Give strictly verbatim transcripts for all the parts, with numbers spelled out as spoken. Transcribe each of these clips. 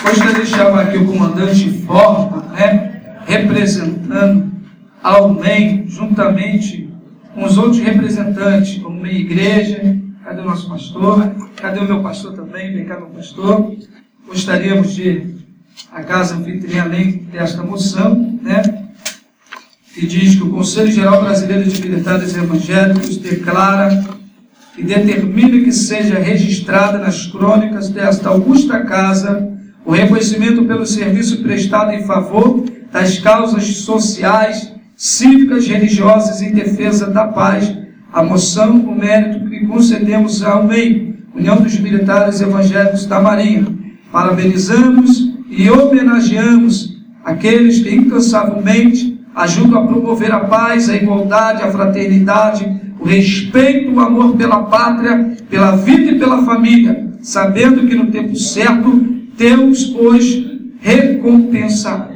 Gostaria de chamar aqui o comandante Forma, né, representando ao M E I, juntamente com os outros representantes, como M E I Igreja. Cadê o nosso pastor? Cadê o meu pastor também? Vem cá, meu pastor. Gostaríamos de, a casa anfitriã, além desta moção, né, que diz que o Conselho Geral Brasileiro de Militares Evangélicos declara e determina que seja registrada nas crônicas desta augusta casa o reconhecimento pelo serviço prestado em favor das causas sociais, cívicas, religiosas em defesa da paz. A moção, o mérito que concedemos ao M E I, União dos Militares Evangélicos da Marinha. Parabenizamos e homenageamos aqueles que incansavelmente ajudam a promover a paz, a igualdade, a fraternidade, o respeito, o amor pela pátria, pela vida e pela família, sabendo que no tempo certo Deus os recompensará.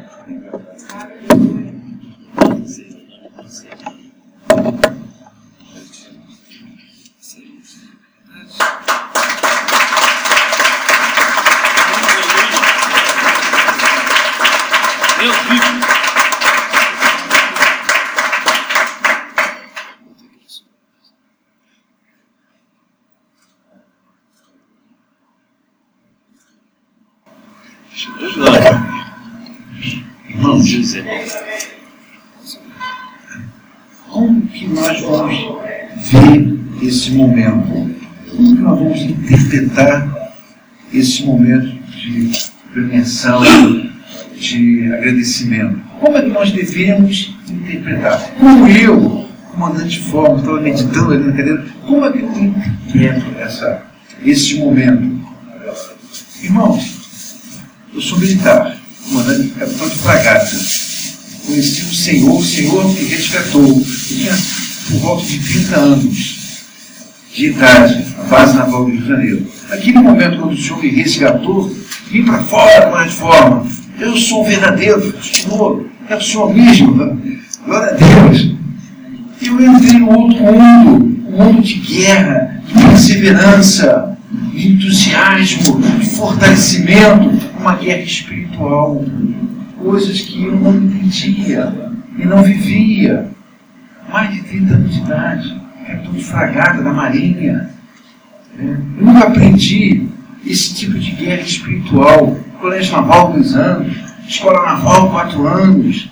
Irmãos, como que nós vamos ver esse momento? Como que nós vamos interpretar esse momento de premiação, de agradecimento? Como é que nós devemos interpretar? Como eu, comandante de forma, estava meditando ali na cadeira, como é que eu interpreto essa, esse momento? Irmãos, eu sou militar, comandante capitão de fragata. Conheci o Senhor, o Senhor me resgatou. Eu tinha por volta de trinta anos de idade, na base naval do Rio de Janeiro. Naquele momento, quando o Senhor me resgatou, vim para fora com a forma. Eu sou o verdadeiro Senhor, é o Senhor mesmo. Glória a Deus. Eu entrei no outro mundo, um mundo de guerra, de perseverança, de entusiasmo, de fortalecimento, uma guerra espiritual, coisas que eu não entendia e não vivia. Mais de trinta anos de idade, capitão de fragata da Marinha. Eu nunca aprendi esse tipo de guerra espiritual. Colégio naval, dois anos, escola naval, quatro anos.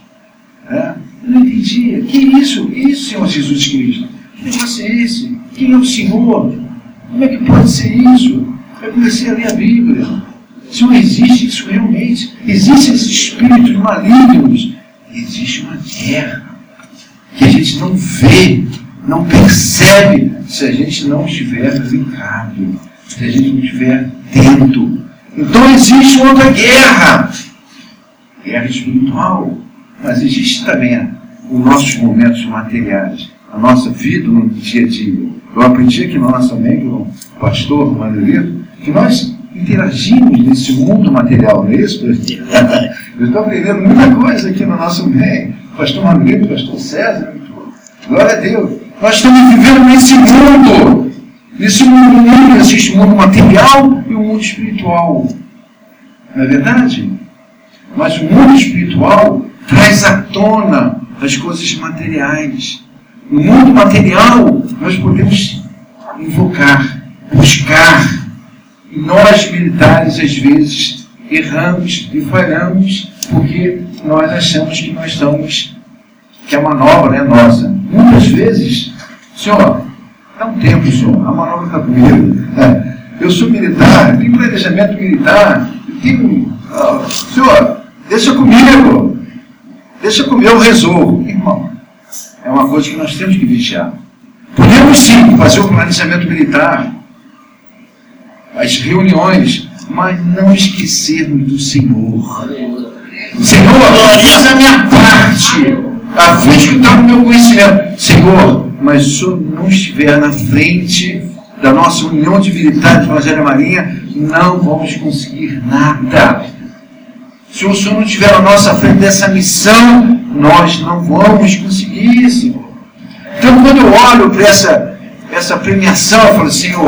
Eu não entendia. Que isso? Isso, Senhor Jesus Cristo? Que negócio é esse? Quem é o Senhor? Como é que pode ser isso? Eu comecei a ler a Bíblia. Se não existe isso realmente, existem esses espíritos malignos, existe uma guerra que a gente não vê, não percebe, se a gente não estiver ligado, se a gente não estiver atento. Então existe outra guerra, guerra espiritual, mas existe também os nossos momentos materiais, a nossa vida no dia a dia. Eu aprendi aqui na nossa mãe, com o pastor Manuelito, que nós interagimos nesse mundo material, não é isso? Eu estou aprendendo muita coisa aqui no nosso meio. Pastor Manuelito, pastor César, glória a Deus. Nós estamos vivendo nesse mundo. Nesse mundo não existe o mundo material e o mundo espiritual. Não é verdade? Mas o mundo espiritual traz à tona as coisas materiais. No mundo material, nós podemos invocar, buscar. E nós, militares, às vezes, erramos e falhamos porque nós achamos que nós estamos, que a manobra é nossa. Muitas vezes, senhor, dá um tempo, senhor, a manobra está comigo. É, eu sou militar, tenho planejamento militar, tenho, oh, senhor, deixa comigo, deixa comigo, eu resolvo. Irmão, é uma coisa que nós temos que vigiar. Podemos sim fazer o planejamento militar, as reuniões, mas não esquecermos do Senhor. Senhor, faz a minha parte, a vez que está no meu conhecimento. Senhor, mas se o Senhor não estiver na frente da nossa união de militares do Evangelho da Marinha, não vamos conseguir nada. Se o Senhor não estiver na nossa frente dessa missão, nós não vamos conseguir, Senhor. Então, quando eu olho para essa, essa premiação, eu falo, Senhor,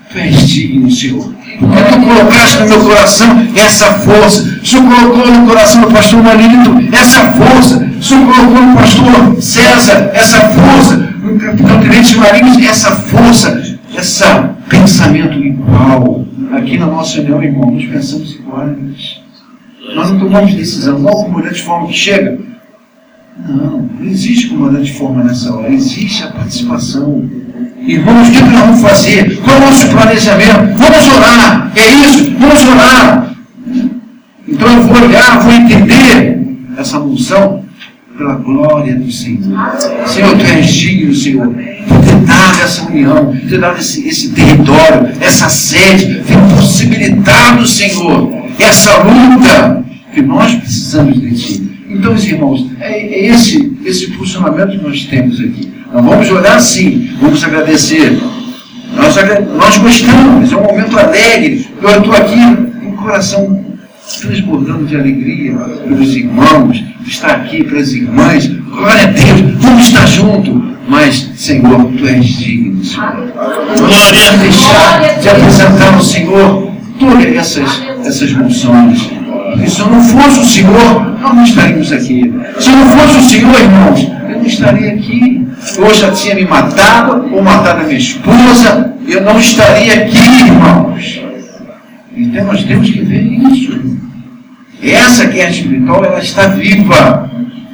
Tu és digno, Senhor. Porque Tu colocaste no meu coração essa força. O Senhor colocou no coração do pastor Marinho essa força. O Senhor colocou no pastor César essa força. No capitão Tenente Marinho essa força. Esse pensamento igual. Aqui na nossa reunião, irmão, nós pensamos iguais. Nós não tomamos decisão. Não o comandante de forma que chega. Não, não existe comandante de forma nessa hora. Existe a participação. Irmãos, o que nós vamos fazer? Qual é o nosso planejamento? Vamos orar. É isso? Vamos orar. Então eu vou olhar, vou entender essa função pela glória do Senhor. Senhor, Tu és digno, Senhor, por ter dado essa união, ter dado esse, esse território, essa sede, ter possibilitado, Senhor, essa luta que nós precisamos de Ti. Então, meus irmãos, é, é esse, esse funcionamento que nós temos aqui. Nós vamos orar sim, vamos agradecer. Nós, nós gostamos, é um momento alegre. Eu estou aqui com o coração transbordando de alegria pelos irmãos, de estar aqui pelas irmãs. Glória a Deus, vamos estar juntos. Mas, Senhor, Tu és digno, Senhor. Não podemos deixar de apresentar ao Senhor todas essas, essas moções. E se não fosse o Senhor, nós não estaríamos aqui. Se não fosse o Senhor, irmãos, eu não estaria aqui. Eu já tinha me matado, ou matado a minha esposa, eu não estaria aqui, irmãos. Então nós temos que ver isso. Essa guerra espiritual, ela está viva.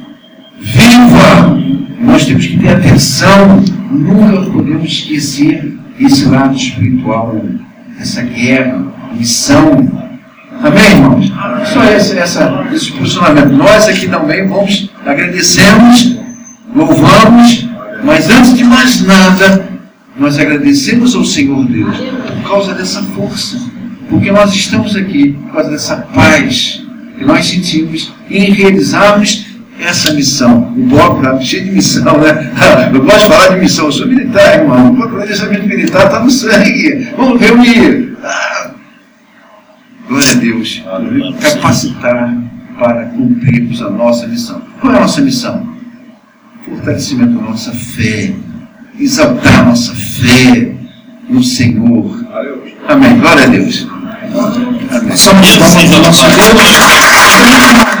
Viva! E nós temos que ter atenção. Nunca podemos esquecer esse lado espiritual. Essa guerra, missão. Amém, irmãos? Só esse, essa, esse posicionamento. Nós aqui também vamos, agradecemos, louvamos, mas antes de mais nada, nós agradecemos ao Senhor Deus por causa dessa força, porque nós estamos aqui por causa dessa paz que nós sentimos em realizarmos essa missão. O Bob está cheio de missão, né? Eu gosto de falar de missão, eu sou militar, irmão. O planejamento militar está no sangue. Vamos reunir. Ah, glória a Deus. Capacitar para cumprirmos a nossa missão. Qual é a nossa missão? Fortalecimento da nossa fé. Exaltar a nossa fé no Senhor. Amém. Glória a Deus. Amém. Somos da nossa Deus.